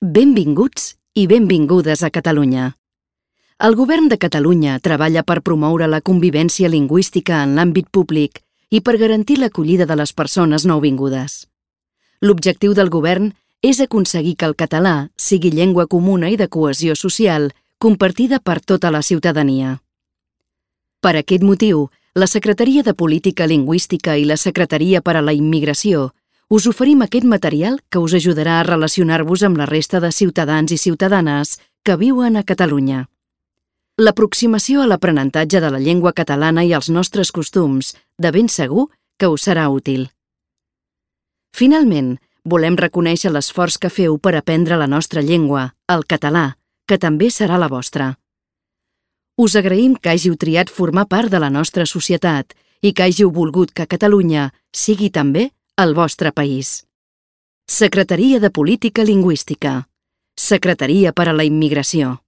Benvinguts i benvingudes a Catalunya. El Govern de Catalunya treballa per promoure la convivència lingüística en l'àmbit públic i per garantir l'acollida de les persones nouvingudes. L'objectiu del Govern és aconseguir que el català sigui llengua comuna i de cohesió social compartida per tota la ciutadania. Per aquest motiu, la Secretaria de Política Lingüística i la Secretaria per a la Immigració us oferim aquest material que us ajudarà a relacionar-vos amb la resta de ciutadans i ciutadanes que viuen a Catalunya. L'aproximació a l'aprenentatge de la llengua catalana i els nostres costums de ben segur que us serà útil. Finalment, volem reconèixer l'esforç que feu per aprendre la nostra llengua, el català, que també serà la vostra. Us agraïm que hàgiu triat formar part de la nostra societat i que hàgiu volgut que Catalunya sigui també el vostre país. Secretaria de Política Lingüística. Secretaria per a la Immigració.